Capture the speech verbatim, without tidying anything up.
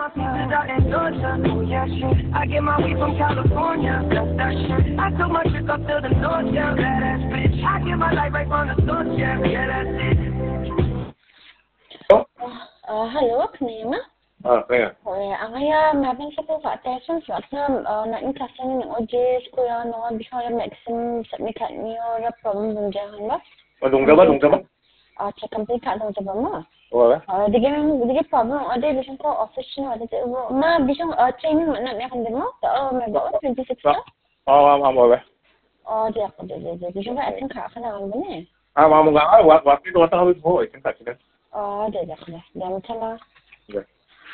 my pieces out in Georgia. Oh yeah, shit. I get my weed from California. That's that shit. I took my chick up to the north, yeah, badass bitch. I get my life right from the source, yeah, yeah, that's it. Uh, hello, Knema. Ah, kaya. Okay, ang kaya mapping sa po ka testing slot na na in klase ng O J S ko yan no bisa ya maximum submit niyo ra problem bung jahan ba? O dungga ba dungga ba? Ah, check complete ka dong ba mo? O ba? Ah, digyan digyan problem o de bisa ko office no de ma bisa training na na kan mo? Oh, may ba twenty-six ka? Oh, amo ba? Oh, di ako de de bisa ka atin ka kana ba ni? Ah, amo nga wa wa wa kito ta hawi ho itin ka kina. Oh, de de. Dami tala. Yeah.